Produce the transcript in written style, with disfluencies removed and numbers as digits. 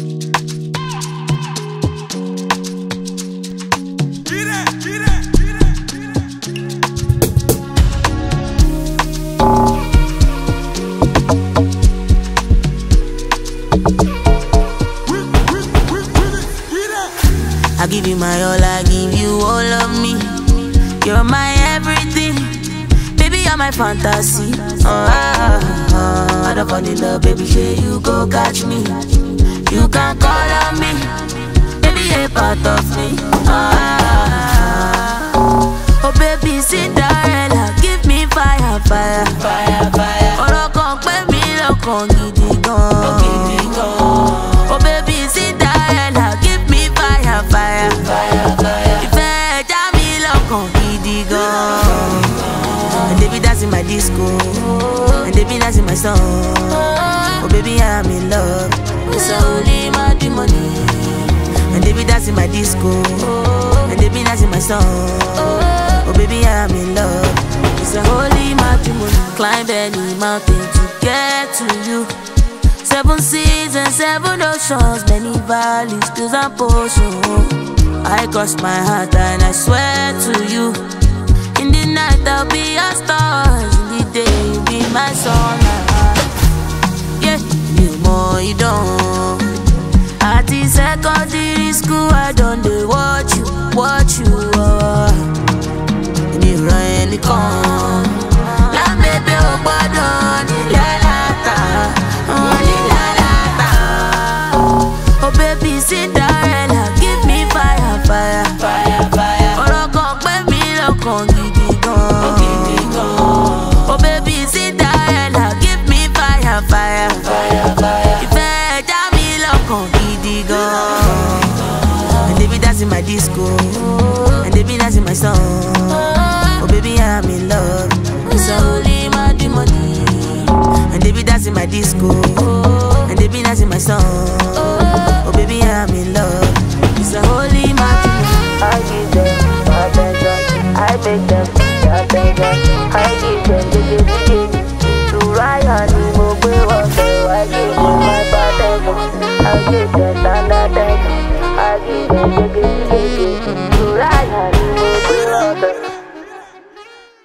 I give you my all, I give you all of me. You're my everything, baby, you're my fantasy. I don't fall in love, baby, here you go catch me. You can call on me, baby, you're part of me. Oh baby, Cinderella, give me fire, fire, fire, fire. Oro kan pe mi lokan gidi gan. Oh baby, Cinderella, give me fire, fire, fire, fire. Ìfẹ́ já mi lọ́kàn gidi gan. And they be dancing my disco, and they be dancing my song. Oh baby, I'm in love, it's only my money. And they be dancing my disco, and they be dancing my song. Oh baby, I'm in love, it's a holy matrimony. Climb any mountain to get to you. 7 seas and 7 oceans, many valleys, hills and portions. I cross my heart and I swear to you, in the night I'll be your stars, in the day you'll be my sun. Yeah, you more you don't. At the secondary school I don't dey watch you. You run the con. La baby o gbọ́dọ̀ ni lalata, ni lalata. Oh baby, Cinderella, give me fire, fire, fire, fire. Oro kan pe mi lọ́kàn gidi gan. Oh baby, Cinderella, give me fire, fire, fire, fire. Ìfẹ́ já mi lọ́kàn gidi gan. And they be dancing my disco, and they be dancing my song. Oh baby, I'm in love, it's only my money. And they be dancing my disco, and they be dancing my song. Oh baby, I'm in love, it's a holy matrimony. I give them attention, I make them attention. I give them the to ride on the mobile water. I give them my protection, I give them standard attention. I give them